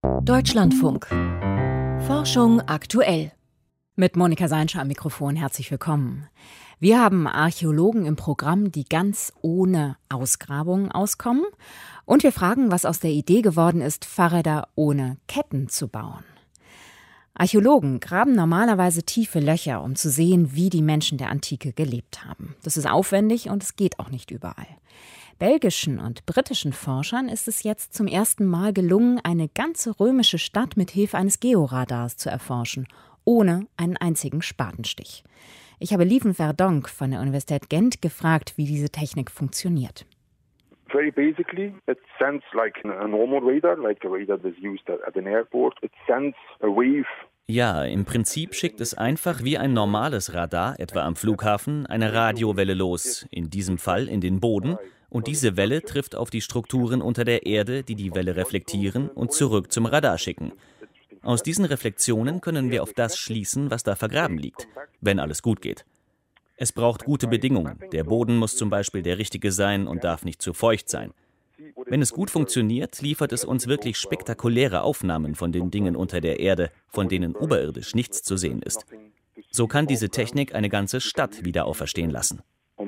Deutschlandfunk. Forschung aktuell. Mit Monika Seinscher am Mikrofon, herzlich willkommen. Wir haben Archäologen im Programm, die ganz ohne Ausgrabungen auskommen. Und wir fragen, was aus der Idee geworden ist, Fahrräder ohne Ketten zu bauen. Archäologen graben normalerweise tiefe Löcher, um zu sehen, wie die Menschen der Antike gelebt haben. Das ist aufwendig und es geht auch nicht überall. Belgischen und britischen Forschern ist es jetzt zum ersten Mal gelungen, eine ganze römische Stadt mit Hilfe eines Georadars zu erforschen, ohne einen einzigen Spatenstich. Ich habe Lieven Verdonk von der Universität Gent gefragt, wie diese Technik funktioniert. Very basically, it sends like a normal radar, like a radar that's used at an airport. It sends a wave. Ja, im Prinzip schickt es einfach wie ein normales Radar, etwa am Flughafen, eine Radiowelle los, in diesem Fall in den Boden, und diese Welle trifft auf die Strukturen unter der Erde, die die Welle reflektieren und zurück zum Radar schicken. Aus diesen Reflexionen können wir auf das schließen, was da vergraben liegt, wenn alles gut geht. Es braucht gute Bedingungen. Der Boden muss zum Beispiel der richtige sein und darf nicht zu feucht sein. Wenn es gut funktioniert, liefert es uns wirklich spektakuläre Aufnahmen von den Dingen unter der Erde, von denen oberirdisch nichts zu sehen ist. So kann diese Technik eine ganze Stadt wieder auferstehen lassen.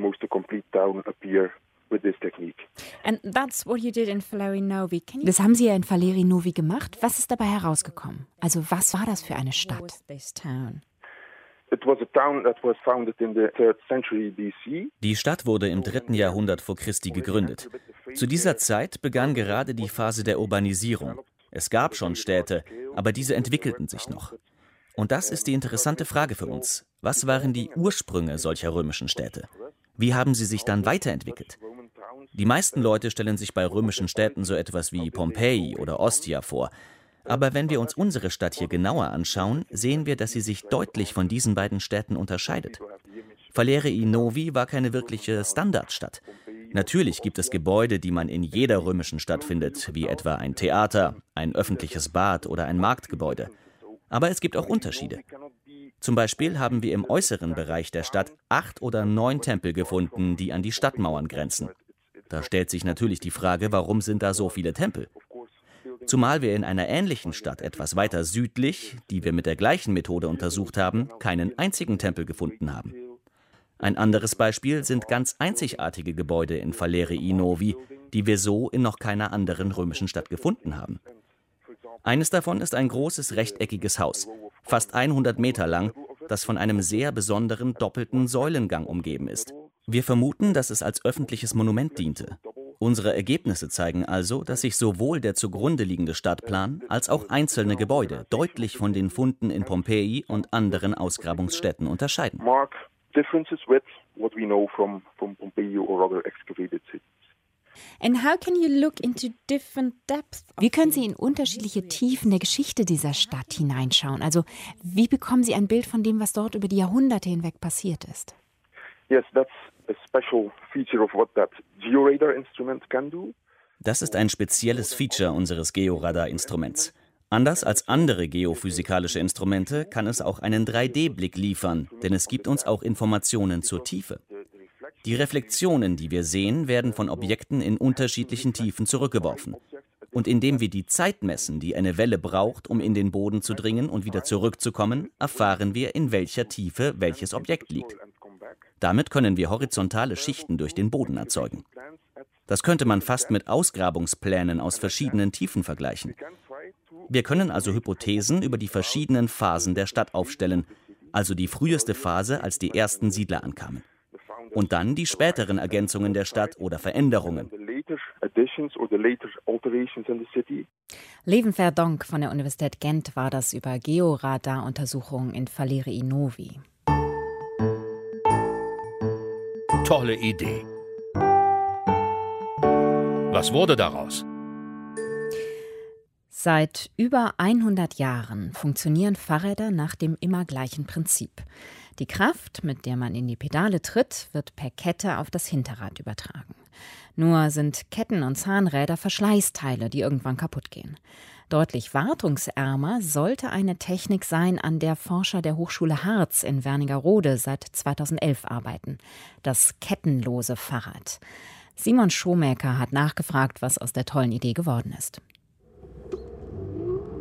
Das haben Sie ja in Falerii Novi gemacht. Was ist dabei herausgekommen? Also was war das für eine Stadt? Die Stadt wurde im 3. Jahrhundert vor Christi gegründet. Zu dieser Zeit begann gerade die Phase der Urbanisierung. Es gab schon Städte, aber diese entwickelten sich noch. Und das ist die interessante Frage für uns. Was waren die Ursprünge solcher römischen Städte? Wie haben sie sich dann weiterentwickelt? Die meisten Leute stellen sich bei römischen Städten so etwas wie Pompeji oder Ostia vor. Aber wenn wir uns unsere Stadt hier genauer anschauen, sehen wir, dass sie sich deutlich von diesen beiden Städten unterscheidet. Falerii Novi war keine wirkliche Standardstadt. Natürlich gibt es Gebäude, die man in jeder römischen Stadt findet, wie etwa ein Theater, ein öffentliches Bad oder ein Marktgebäude. Aber es gibt auch Unterschiede. Zum Beispiel haben wir im äußeren Bereich der Stadt 8 oder 9 Tempel gefunden, die an die Stadtmauern grenzen. Da stellt sich natürlich die Frage, warum sind da so viele Tempel? Zumal wir in einer ähnlichen Stadt etwas weiter südlich, die wir mit der gleichen Methode untersucht haben, keinen einzigen Tempel gefunden haben. Ein anderes Beispiel sind ganz einzigartige Gebäude in Falerii Novi, die wir so in noch keiner anderen römischen Stadt gefunden haben. Eines davon ist ein großes rechteckiges Haus, fast 100 Meter lang, das von einem sehr besonderen doppelten Säulengang umgeben ist. Wir vermuten, dass es als öffentliches Monument diente. Unsere Ergebnisse zeigen also, dass sich sowohl der zugrunde liegende Stadtplan als auch einzelne Gebäude deutlich von den Funden in Pompeji und anderen Ausgrabungsstätten unterscheiden. Wie können Sie in unterschiedliche Tiefen der Geschichte dieser Stadt hineinschauen? Also wie bekommen Sie ein Bild von dem, was dort über die Jahrhunderte hinweg passiert ist? Das ist ein spezielles Feature unseres Georadar-Instruments. Anders als andere geophysikalische Instrumente kann es auch einen 3D-Blick liefern, denn es gibt uns auch Informationen zur Tiefe. Die Reflexionen, die wir sehen, werden von Objekten in unterschiedlichen Tiefen zurückgeworfen. Und indem wir die Zeit messen, die eine Welle braucht, um in den Boden zu dringen und wieder zurückzukommen, erfahren wir, in welcher Tiefe welches Objekt liegt. Damit können wir horizontale Schichten durch den Boden erzeugen. Das könnte man fast mit Ausgrabungsplänen aus verschiedenen Tiefen vergleichen. Wir können also Hypothesen über die verschiedenen Phasen der Stadt aufstellen, also die früheste Phase, als die ersten Siedler ankamen. Und dann die späteren Ergänzungen der Stadt oder Veränderungen. Lieven Verdonk von der Universität Gent war das über Georadar-Untersuchungen in Falerii Novi. Tolle Idee. Was wurde daraus? Seit über 100 Jahren funktionieren Fahrräder nach dem immer gleichen Prinzip. Die Kraft, mit der man in die Pedale tritt, wird per Kette auf das Hinterrad übertragen. Nur sind Ketten und Zahnräder Verschleißteile, die irgendwann kaputt gehen. Deutlich wartungsärmer sollte eine Technik sein, an der Forscher der Hochschule Harz in Wernigerode seit 2011 arbeiten. Das kettenlose Fahrrad. Simon Schomäker hat nachgefragt, was aus der tollen Idee geworden ist.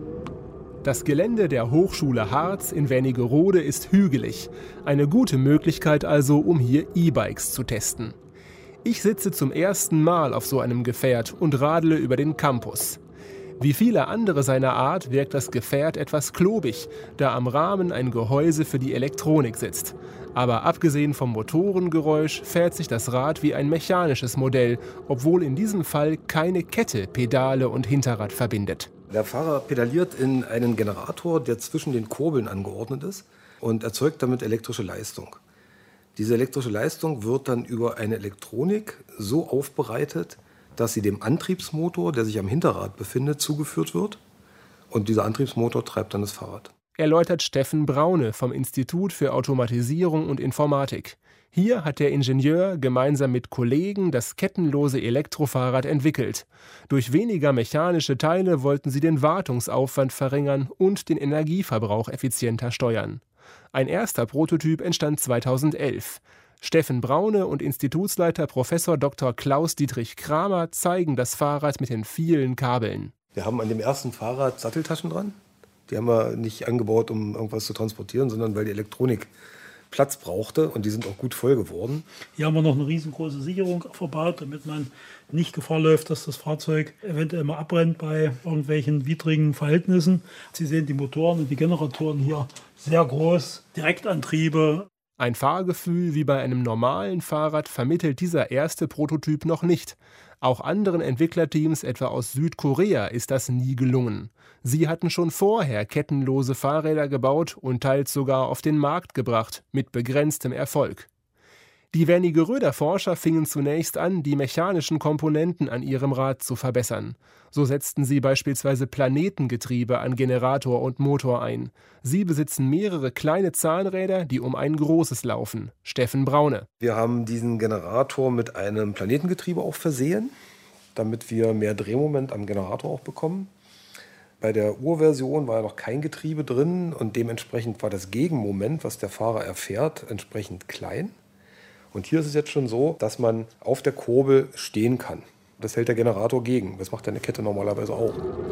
Das Gelände der Hochschule Harz in Wernigerode ist hügelig. Eine gute Möglichkeit also, um hier E-Bikes zu testen. Ich sitze zum ersten Mal auf so einem Gefährt und radle über den Campus. Wie viele andere seiner Art wirkt das Gefährt etwas klobig, da am Rahmen ein Gehäuse für die Elektronik sitzt. Aber abgesehen vom Motorengeräusch fährt sich das Rad wie ein mechanisches Modell, obwohl in diesem Fall keine Kette Pedale und Hinterrad verbindet. Der Fahrer pedaliert in einen Generator, der zwischen den Kurbeln angeordnet ist und erzeugt damit elektrische Leistung. Diese elektrische Leistung wird dann über eine Elektronik so aufbereitet, dass sie dem Antriebsmotor, der sich am Hinterrad befindet, zugeführt wird. Und dieser Antriebsmotor treibt dann das Fahrrad. Erläutert Steffen Braune vom Institut für Automatisierung und Informatik. Hier hat der Ingenieur gemeinsam mit Kollegen das kettenlose Elektrofahrrad entwickelt. Durch weniger mechanische Teile wollten sie den Wartungsaufwand verringern und den Energieverbrauch effizienter steuern. Ein erster Prototyp entstand 2011. Steffen Braune und Institutsleiter Prof. Dr. Klaus-Dietrich Kramer zeigen das Fahrrad mit den vielen Kabeln. Wir haben an dem ersten Fahrrad Satteltaschen dran. Die haben wir nicht angebaut, um irgendwas zu transportieren, sondern weil die Elektronik Platz brauchte und die sind auch gut voll geworden. Hier haben wir noch eine riesengroße Sicherung verbaut, damit man nicht Gefahr läuft, dass das Fahrzeug eventuell mal abbrennt bei irgendwelchen widrigen Verhältnissen. Sie sehen die Motoren und die Generatoren hier sehr groß, Direktantriebe. Ein Fahrgefühl wie bei einem normalen Fahrrad vermittelt dieser erste Prototyp noch nicht. Auch anderen Entwicklerteams, etwa aus Südkorea, ist das nie gelungen. Sie hatten schon vorher kettenlose Fahrräder gebaut und teils sogar auf den Markt gebracht, mit begrenztem Erfolg. Die Wernigeröder Forscher fingen zunächst an, die mechanischen Komponenten an ihrem Rad zu verbessern. So setzten sie beispielsweise Planetengetriebe an Generator und Motor ein. Sie besitzen mehrere kleine Zahnräder, die um ein großes laufen. Steffen Braune. Wir haben diesen Generator mit einem Planetengetriebe auch versehen, damit wir mehr Drehmoment am Generator auch bekommen. Bei der Urversion war ja noch kein Getriebe drin und dementsprechend war das Gegenmoment, was der Fahrer erfährt, entsprechend klein. Und hier ist es jetzt schon so, dass man auf der Kurbel stehen kann. Das hält der Generator gegen. Das macht eine Kette normalerweise auch.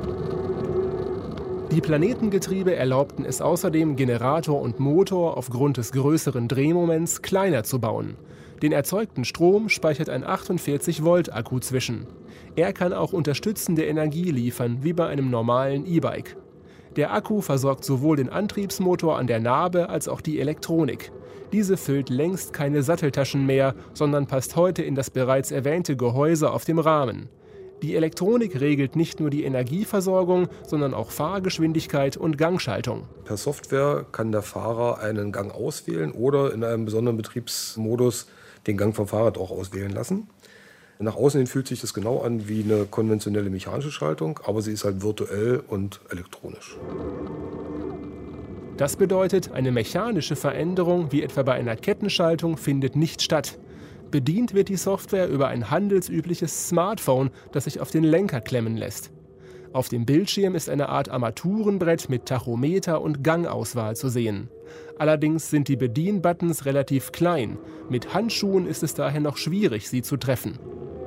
Die Planetengetriebe erlaubten es außerdem, Generator und Motor aufgrund des größeren Drehmoments kleiner zu bauen. Den erzeugten Strom speichert ein 48-Volt-Akku zwischen. Er kann auch unterstützende Energie liefern, wie bei einem normalen E-Bike. Der Akku versorgt sowohl den Antriebsmotor an der Nabe als auch die Elektronik. Diese füllt längst keine Satteltaschen mehr, sondern passt heute in das bereits erwähnte Gehäuse auf dem Rahmen. Die Elektronik regelt nicht nur die Energieversorgung, sondern auch Fahrgeschwindigkeit und Gangschaltung. Per Software kann der Fahrer einen Gang auswählen oder in einem besonderen Betriebsmodus den Gang vom Fahrrad auch auswählen lassen. Nach außen hin fühlt sich das genau an wie eine konventionelle mechanische Schaltung, aber sie ist halt virtuell und elektronisch. Das bedeutet, eine mechanische Veränderung wie etwa bei einer Kettenschaltung findet nicht statt. Bedient wird die Software über ein handelsübliches Smartphone, das sich auf den Lenker klemmen lässt. Auf dem Bildschirm ist eine Art Armaturenbrett mit Tachometer und Gangauswahl zu sehen. Allerdings sind die Bedienbuttons relativ klein. Mit Handschuhen ist es daher noch schwierig, sie zu treffen.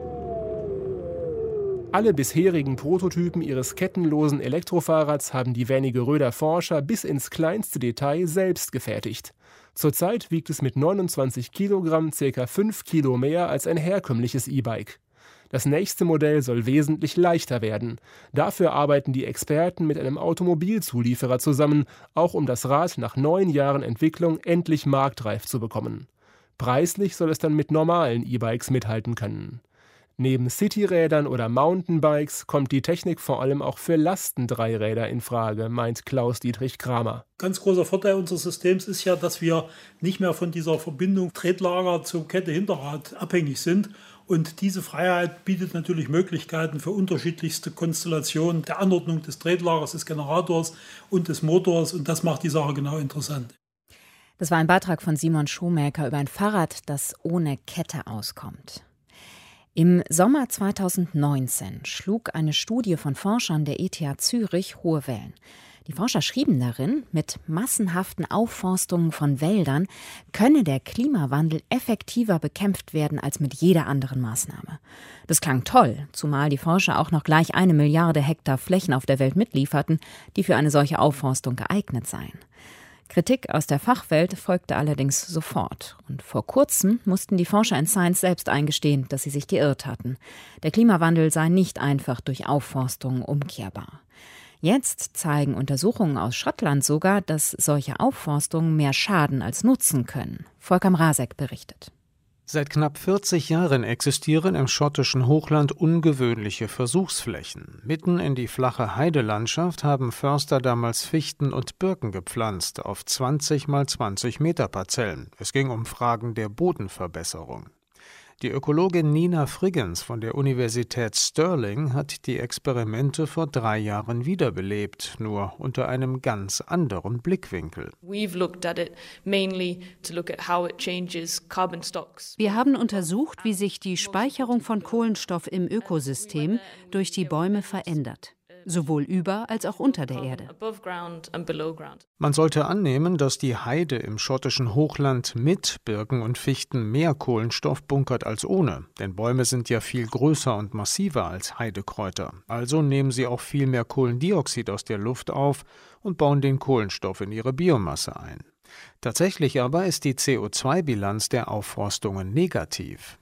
Alle bisherigen Prototypen ihres kettenlosen Elektrofahrrads haben die Wernigeröder Forscher bis ins kleinste Detail selbst gefertigt. Zurzeit wiegt es mit 29 Kilogramm ca. 5 Kilo mehr als ein herkömmliches E-Bike. Das nächste Modell soll wesentlich leichter werden. Dafür arbeiten die Experten mit einem Automobilzulieferer zusammen, auch um das Rad nach 9 Jahren Entwicklung endlich marktreif zu bekommen. Preislich soll es dann mit normalen E-Bikes mithalten können. Neben Cityrädern oder Mountainbikes kommt die Technik vor allem auch für Lastendreiräder in Frage, meint Klaus-Dietrich Kramer. Ganz großer Vorteil unseres Systems ist ja, dass wir nicht mehr von dieser Verbindung Tretlager zu Kette-Hinterrad abhängig sind. Und diese Freiheit bietet natürlich Möglichkeiten für unterschiedlichste Konstellationen der Anordnung des Tretlagers, des Generators und des Motors. Und das macht die Sache genau interessant. Das war ein Beitrag von Simon Schumacher über ein Fahrrad, das ohne Kette auskommt. Im Sommer 2019 schlug eine Studie von Forschern der ETH Zürich hohe Wellen. Die Forscher schrieben darin, mit massenhaften Aufforstungen von Wäldern könne der Klimawandel effektiver bekämpft werden als mit jeder anderen Maßnahme. Das klang toll, zumal die Forscher auch noch gleich 1 Milliarde Hektar Flächen auf der Welt mitlieferten, die für eine solche Aufforstung geeignet seien. Kritik aus der Fachwelt folgte allerdings sofort. Und vor kurzem mussten die Forscher in Science selbst eingestehen, dass sie sich geirrt hatten. Der Klimawandel sei nicht einfach durch Aufforstung umkehrbar. Jetzt zeigen Untersuchungen aus Schottland sogar, dass solche Aufforstungen mehr schaden als nutzen können. Volker Mrazek berichtet. Seit knapp 40 Jahren existieren im schottischen Hochland ungewöhnliche Versuchsflächen. Mitten in die flache Heidelandschaft haben Förster damals Fichten und Birken gepflanzt, auf 20 mal 20 Meter Parzellen. Es ging um Fragen der Bodenverbesserung. Die Ökologin Nina Friggens von der Universität Stirling hat die Experimente vor 3 Jahren wiederbelebt, nur unter einem ganz anderen Blickwinkel. Wir haben untersucht, wie sich die Speicherung von Kohlenstoff im Ökosystem durch die Bäume verändert. Sowohl über als auch unter der Erde. Man sollte annehmen, dass die Heide im schottischen Hochland mit Birken und Fichten mehr Kohlenstoff bunkert als ohne. Denn Bäume sind ja viel größer und massiver als Heidekräuter. Also nehmen sie auch viel mehr Kohlendioxid aus der Luft auf und bauen den Kohlenstoff in ihre Biomasse ein. Tatsächlich aber ist die CO2-Bilanz der Aufforstungen negativ.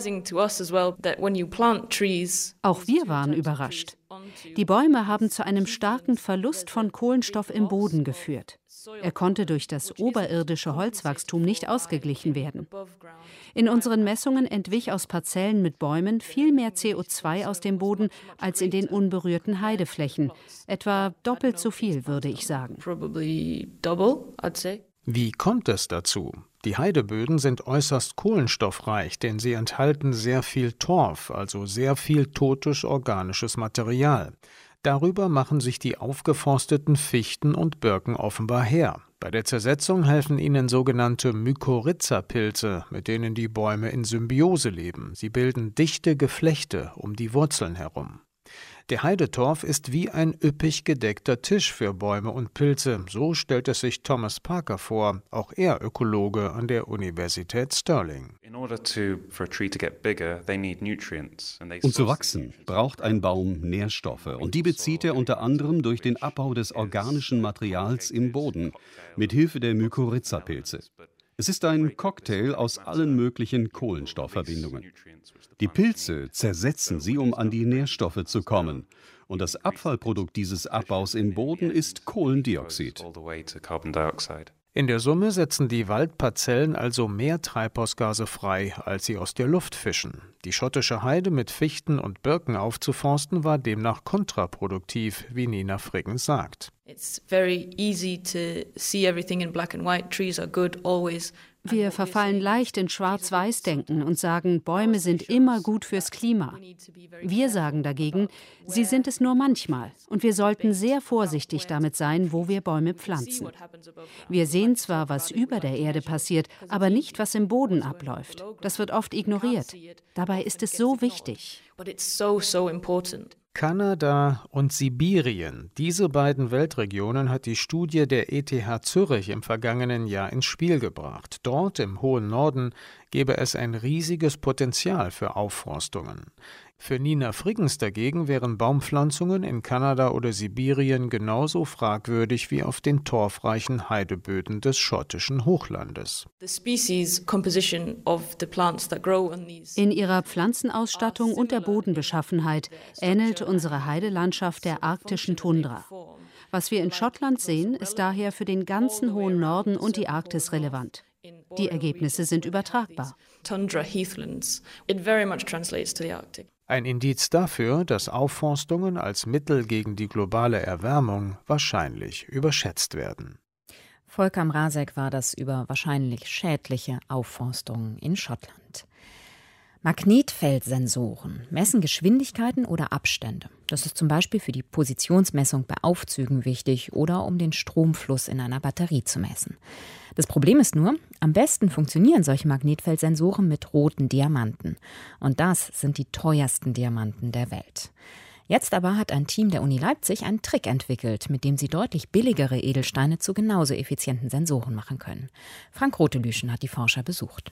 Auch wir waren überrascht. Die Bäume haben zu einem starken Verlust von Kohlenstoff im Boden geführt. Er konnte durch das oberirdische Holzwachstum nicht ausgeglichen werden. In unseren Messungen entwich aus Parzellen mit Bäumen viel mehr CO2 aus dem Boden als in den unberührten Heideflächen. Etwa doppelt so viel, würde ich sagen. Wie kommt es dazu? Die Heideböden sind äußerst kohlenstoffreich, denn sie enthalten sehr viel Torf, also sehr viel totes organisches Material. Darüber machen sich die aufgeforsteten Fichten und Birken offenbar her. Bei der Zersetzung helfen ihnen sogenannte Mykorrhiza-Pilze, mit denen die Bäume in Symbiose leben. Sie bilden dichte Geflechte um die Wurzeln herum. Der Heidetorf ist wie ein üppig gedeckter Tisch für Bäume und Pilze, so stellt es sich Thomas Parker vor, auch er Ökologe an der Universität Stirling. Um zu wachsen, braucht ein Baum Nährstoffe und die bezieht er unter anderem durch den Abbau des organischen Materials im Boden, mit Hilfe der Mykorrhiza-Pilze. Es ist ein Cocktail aus allen möglichen Kohlenstoffverbindungen. Die Pilze zersetzen sie, um an die Nährstoffe zu kommen. Und das Abfallprodukt dieses Abbaus im Boden ist Kohlendioxid. In der Summe setzen die Waldparzellen also mehr Treibhausgase frei, als sie aus der Luft fischen. Die schottische Heide mit Fichten und Birken aufzuforsten war demnach kontraproduktiv, wie Nina Friggens sagt. Wir verfallen leicht in Schwarz-Weiß-Denken und sagen, Bäume sind immer gut fürs Klima. Wir sagen dagegen, sie sind es nur manchmal und wir sollten sehr vorsichtig damit sein, wo wir Bäume pflanzen. Wir sehen zwar, was über der Erde passiert, aber nicht, was im Boden abläuft. Das wird oft ignoriert. Dabei ist es so wichtig. Kanada und Sibirien. Diese beiden Weltregionen hat die Studie der ETH Zürich im vergangenen Jahr ins Spiel gebracht. Dort im hohen Norden gäbe es ein riesiges Potenzial für Aufforstungen. Für Nina Friggens dagegen wären Baumpflanzungen in Kanada oder Sibirien genauso fragwürdig wie auf den torfreichen Heideböden des schottischen Hochlandes. In ihrer Pflanzenausstattung und der Bodenbeschaffenheit ähnelt unsere Heidelandschaft der arktischen Tundra. Was wir in Schottland sehen, ist daher für den ganzen hohen Norden und die Arktis relevant. Die Ergebnisse sind übertragbar. Ein Indiz dafür, dass Aufforstungen als Mittel gegen die globale Erwärmung wahrscheinlich überschätzt werden. Volker Mrazek war das über wahrscheinlich schädliche Aufforstungen in Schottland. Magnetfeldsensoren messen Geschwindigkeiten oder Abstände. Das ist zum Beispiel für die Positionsmessung bei Aufzügen wichtig oder um den Stromfluss in einer Batterie zu messen. Das Problem ist nur, am besten funktionieren solche Magnetfeldsensoren mit roten Diamanten. Und das sind die teuersten Diamanten der Welt. Jetzt aber hat ein Team der Uni Leipzig einen Trick entwickelt, mit dem sie deutlich billigere Edelsteine zu genauso effizienten Sensoren machen können. Frank Rotelüschen hat die Forscher besucht.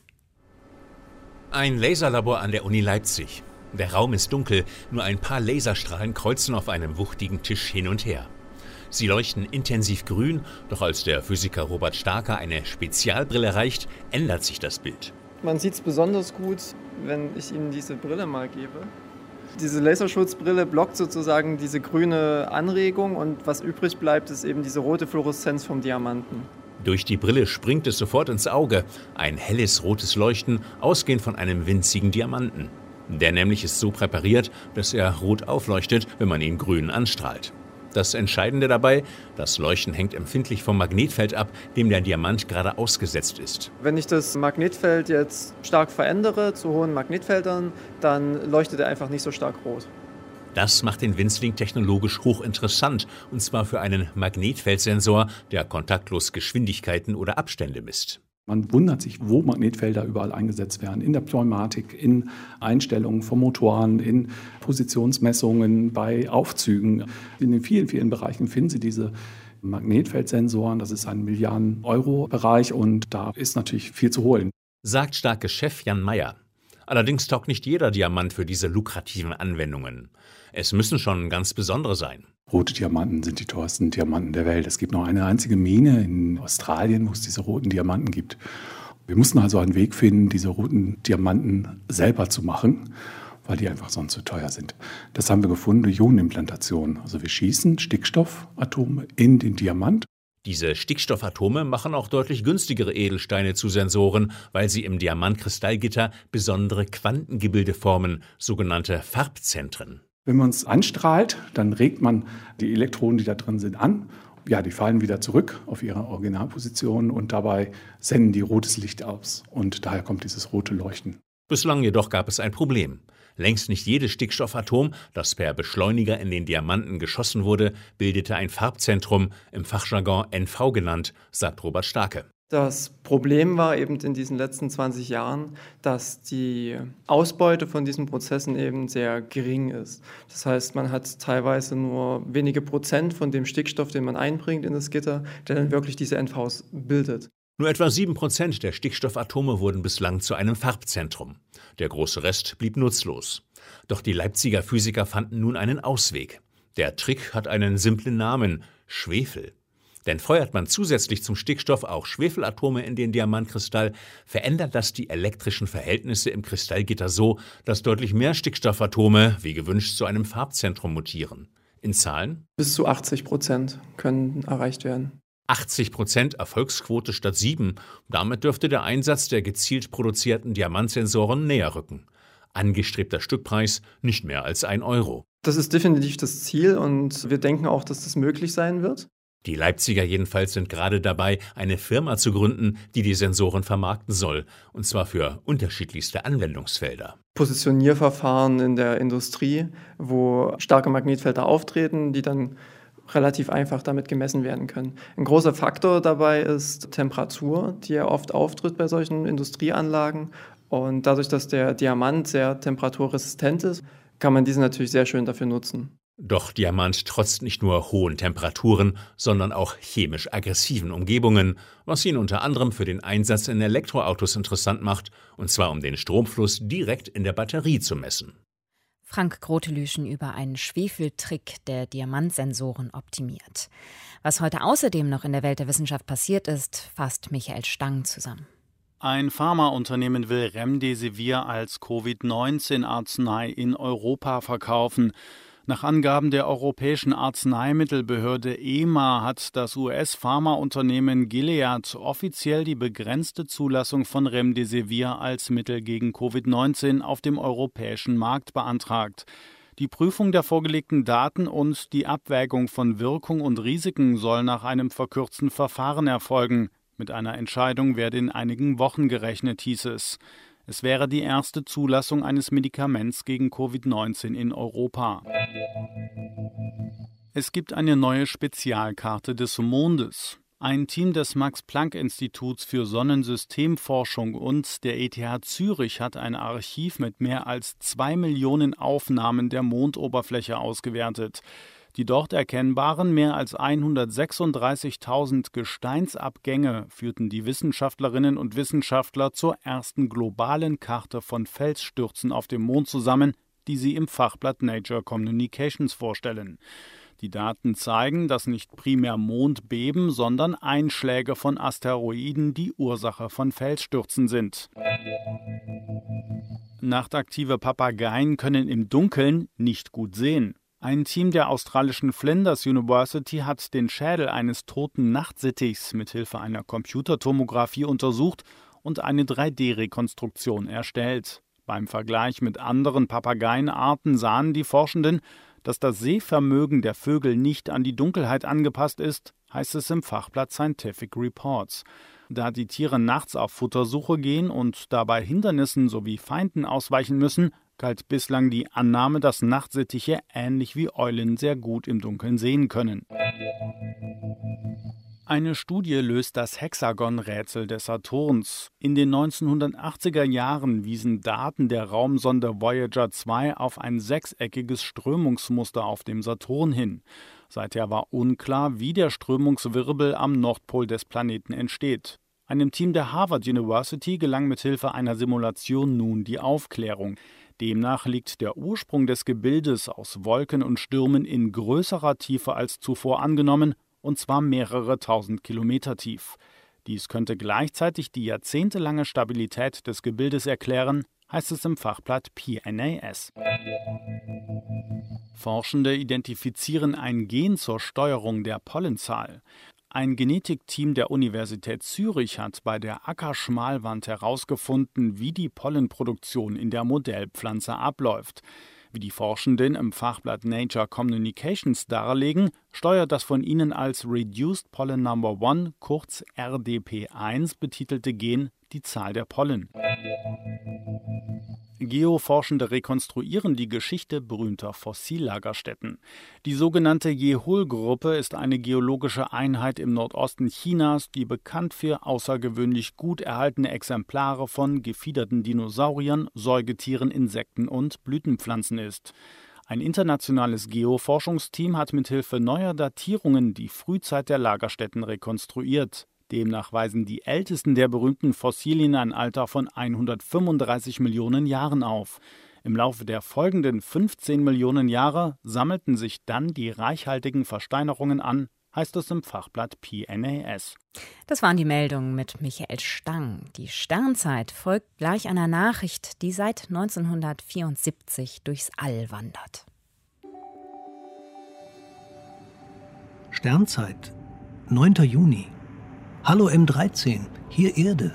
Ein Laserlabor an der Uni Leipzig. Der Raum ist dunkel, nur ein paar Laserstrahlen kreuzen auf einem wuchtigen Tisch hin und her. Sie leuchten intensiv grün, doch als der Physiker Robert Starker eine Spezialbrille reicht, ändert sich das Bild. Man sieht es besonders gut, wenn ich Ihnen diese Brille mal gebe. Diese Laserschutzbrille blockt sozusagen diese grüne Anregung und was übrig bleibt, ist eben diese rote Fluoreszenz vom Diamanten. Durch die Brille springt es sofort ins Auge. Ein helles rotes Leuchten, ausgehend von einem winzigen Diamanten. Der nämlich ist so präpariert, dass er rot aufleuchtet, wenn man ihn grün anstrahlt. Das Entscheidende dabei, das Leuchten hängt empfindlich vom Magnetfeld ab, dem der Diamant gerade ausgesetzt ist. Wenn ich das Magnetfeld jetzt stark verändere, zu hohen Magnetfeldern, dann leuchtet er einfach nicht so stark rot. Das macht den Winzling technologisch hochinteressant, und zwar für einen Magnetfeldsensor, der kontaktlos Geschwindigkeiten oder Abstände misst. Man wundert sich, wo Magnetfelder überall eingesetzt werden. In der Pneumatik, in Einstellungen von Motoren, in Positionsmessungen, bei Aufzügen. In den vielen, vielen Bereichen finden Sie diese Magnetfeldsensoren. Das ist ein Milliarden-Euro-Bereich und da ist natürlich viel zu holen. Sagt Starkes Chef Jan Meyer. Allerdings taugt nicht jeder Diamant für diese lukrativen Anwendungen. Es müssen schon ganz besondere sein. Rote Diamanten sind die teuersten Diamanten der Welt. Es gibt noch eine einzige Mine in Australien, wo es diese roten Diamanten gibt. Wir mussten also einen Weg finden, diese roten Diamanten selber zu machen, weil die einfach sonst zu teuer sind. Das haben wir gefunden durch Ionenimplantation. Also wir schießen Stickstoffatome in den Diamant. Diese Stickstoffatome machen auch deutlich günstigere Edelsteine zu Sensoren, weil sie im Diamantkristallgitter besondere Quantengebilde formen, sogenannte Farbzentren. Wenn man es anstrahlt, dann regt man die Elektronen, die da drin sind, an. Ja, die fallen wieder zurück auf ihre Originalposition und dabei senden die rotes Licht aus. Und daher kommt dieses rote Leuchten. Bislang jedoch gab es ein Problem. Längst nicht jedes Stickstoffatom, das per Beschleuniger in den Diamanten geschossen wurde, bildete ein Farbzentrum, im Fachjargon NV genannt, sagt Robert Starke. Das Problem war eben in diesen letzten 20 Jahren, dass die Ausbeute von diesen Prozessen eben sehr gering ist. Das heißt, man hat teilweise nur wenige Prozent von dem Stickstoff, den man einbringt in das Gitter, der dann wirklich diese NVs bildet. Nur etwa 7% der Stickstoffatome wurden bislang zu einem Farbzentrum. Der große Rest blieb nutzlos. Doch die Leipziger Physiker fanden nun einen Ausweg. Der Trick hat einen simplen Namen: Schwefel. Denn feuert man zusätzlich zum Stickstoff auch Schwefelatome in den Diamantkristall, verändert das die elektrischen Verhältnisse im Kristallgitter so, dass deutlich mehr Stickstoffatome, wie gewünscht, zu einem Farbzentrum mutieren. In Zahlen? Bis zu 80% können erreicht werden. 80% Erfolgsquote statt 7. Damit dürfte der Einsatz der gezielt produzierten Diamantsensoren näher rücken. Angestrebter Stückpreis nicht mehr als 1 Euro. Das ist definitiv das Ziel und wir denken auch, dass das möglich sein wird. Die Leipziger jedenfalls sind gerade dabei, eine Firma zu gründen, die die Sensoren vermarkten soll, und zwar für unterschiedlichste Anwendungsfelder. Positionierverfahren in der Industrie, wo starke Magnetfelder auftreten, die dann relativ einfach damit gemessen werden können. Ein großer Faktor dabei ist Temperatur, die ja oft auftritt bei solchen Industrieanlagen. Und dadurch, dass der Diamant sehr temperaturresistent ist, kann man diesen natürlich sehr schön dafür nutzen. Doch Diamant trotzt nicht nur hohen Temperaturen, sondern auch chemisch aggressiven Umgebungen, was ihn unter anderem für den Einsatz in Elektroautos interessant macht, und zwar um den Stromfluss direkt in der Batterie zu messen. Frank Grotelüschen über einen Schwefeltrick, der Diamantsensoren optimiert. Was heute außerdem noch in der Welt der Wissenschaft passiert ist, fasst Michael Stang zusammen. Ein Pharmaunternehmen will Remdesivir als Covid-19-Arznei in Europa verkaufen. Nach Angaben der Europäischen Arzneimittelbehörde EMA hat das US-Pharmaunternehmen Gilead offiziell die begrenzte Zulassung von Remdesivir als Mittel gegen Covid-19 auf dem europäischen Markt beantragt. Die Prüfung der vorgelegten Daten und die Abwägung von Wirkung und Risiken soll nach einem verkürzten Verfahren erfolgen. Mit einer Entscheidung werde in einigen Wochen gerechnet, hieß es. Es wäre die erste Zulassung eines Medikaments gegen Covid-19 in Europa. Es gibt eine neue Spezialkarte des Mondes. Ein Team des Max-Planck-Instituts für Sonnensystemforschung und der ETH Zürich hat ein Archiv mit mehr als 2 Millionen Aufnahmen der Mondoberfläche ausgewertet. Die dort erkennbaren mehr als 136.000 Gesteinsabgänge führten die Wissenschaftlerinnen und Wissenschaftler zur ersten globalen Karte von Felsstürzen auf dem Mond zusammen, die sie im Fachblatt Nature Communications vorstellen. Die Daten zeigen, dass nicht primär Mondbeben, sondern Einschläge von Asteroiden die Ursache von Felsstürzen sind. Nachtaktive Papageien können im Dunkeln nicht gut sehen. Ein Team der australischen Flinders University hat den Schädel eines toten Nachtsittichs mithilfe einer Computertomographie untersucht und eine 3D-Rekonstruktion erstellt. Beim Vergleich mit anderen Papageienarten sahen die Forschenden, dass das Sehvermögen der Vögel nicht an die Dunkelheit angepasst ist, heißt es im Fachblatt Scientific Reports. Da die Tiere nachts auf Futtersuche gehen und dabei Hindernissen sowie Feinden ausweichen müssen, galt bislang die Annahme, dass Nachtsittiche ähnlich wie Eulen sehr gut im Dunkeln sehen können. Eine Studie löst das Hexagon-Rätsel des Saturns. In den 1980er Jahren wiesen Daten der Raumsonde Voyager 2 auf ein sechseckiges Strömungsmuster auf dem Saturn hin. Seither war unklar, wie der Strömungswirbel am Nordpol des Planeten entsteht. Einem Team der Harvard University gelang mithilfe einer Simulation nun die Aufklärung. Demnach liegt der Ursprung des Gebildes aus Wolken und Stürmen in größerer Tiefe als zuvor angenommen, und zwar mehrere tausend Kilometer tief. Dies könnte gleichzeitig die jahrzehntelange Stabilität des Gebildes erklären, heißt es im Fachblatt PNAS. Forschende identifizieren ein Gen zur Steuerung der Pollenzahl. Ein Genetikteam der Universität Zürich hat bei der Ackerschmalwand herausgefunden, wie die Pollenproduktion in der Modellpflanze abläuft. Wie die Forschenden im Fachblatt Nature Communications darlegen, steuert das von ihnen als Reduced Pollen Number 1, kurz RDP1, betitelte Gen die Zahl der Pollen. Geoforschende rekonstruieren die Geschichte berühmter Fossillagerstätten. Die sogenannte Jehol-Gruppe ist eine geologische Einheit im Nordosten Chinas, die bekannt für außergewöhnlich gut erhaltene Exemplare von gefiederten Dinosauriern, Säugetieren, Insekten und Blütenpflanzen ist. Ein internationales Geoforschungsteam hat mithilfe neuer Datierungen die Frühzeit der Lagerstätten rekonstruiert. Demnach weisen die ältesten der berühmten Fossilien ein Alter von 135 Millionen Jahren auf. Im Laufe der folgenden 15 Millionen Jahre sammelten sich dann die reichhaltigen Versteinerungen an, heißt es im Fachblatt PNAS. Das waren die Meldungen mit Michael Stang. Die Sternzeit folgt gleich einer Nachricht, die seit 1974 durchs All wandert. Sternzeit, 9. Juni. Hallo M13, hier Erde.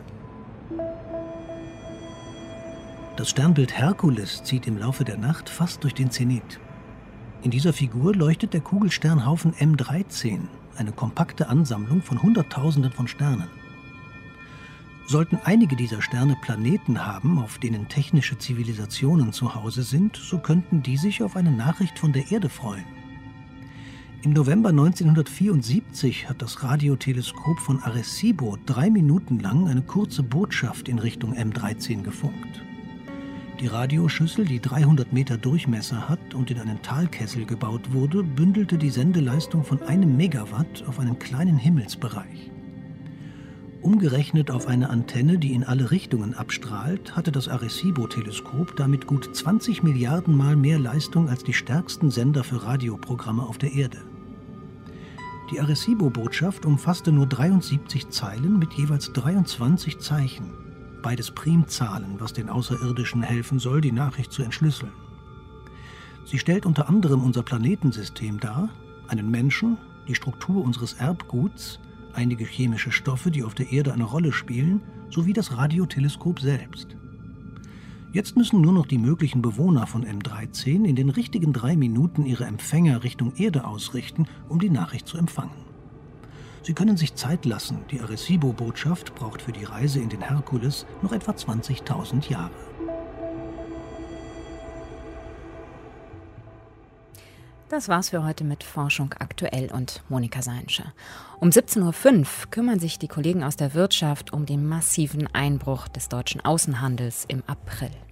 Das Sternbild Herkules zieht im Laufe der Nacht fast durch den Zenit. In dieser Figur leuchtet der Kugelsternhaufen M13, eine kompakte Ansammlung von Hunderttausenden von Sternen. Sollten einige dieser Sterne Planeten haben, auf denen technische Zivilisationen zu Hause sind, so könnten die sich auf eine Nachricht von der Erde freuen. Im November 1974 hat das Radioteleskop von Arecibo 3 Minuten lang eine kurze Botschaft in Richtung M13 gefunkt. Die Radioschüssel, die 300 Meter Durchmesser hat und in einen Talkessel gebaut wurde, bündelte die Sendeleistung von 1 Megawatt auf einen kleinen Himmelsbereich. Umgerechnet auf eine Antenne, die in alle Richtungen abstrahlt, hatte das Arecibo-Teleskop damit gut 20 Milliarden Mal mehr Leistung als die stärksten Sender für Radioprogramme auf der Erde. Die Arecibo-Botschaft umfasste nur 73 Zeilen mit jeweils 23 Zeichen. Beides Primzahlen, was den Außerirdischen helfen soll, die Nachricht zu entschlüsseln. Sie stellt unter anderem unser Planetensystem dar, einen Menschen, die Struktur unseres Erbguts, einige chemische Stoffe, die auf der Erde eine Rolle spielen, sowie das Radioteleskop selbst. Jetzt müssen nur noch die möglichen Bewohner von M13 in den richtigen 3 Minuten ihre Empfänger Richtung Erde ausrichten, um die Nachricht zu empfangen. Sie können sich Zeit lassen, die Arecibo-Botschaft braucht für die Reise in den Herkules noch etwa 20.000 Jahre. Das war's für heute mit Forschung aktuell und Monika Seinsche. Um 17.05 Uhr kümmern sich die Kollegen aus der Wirtschaft um den massiven Einbruch des deutschen Außenhandels im April.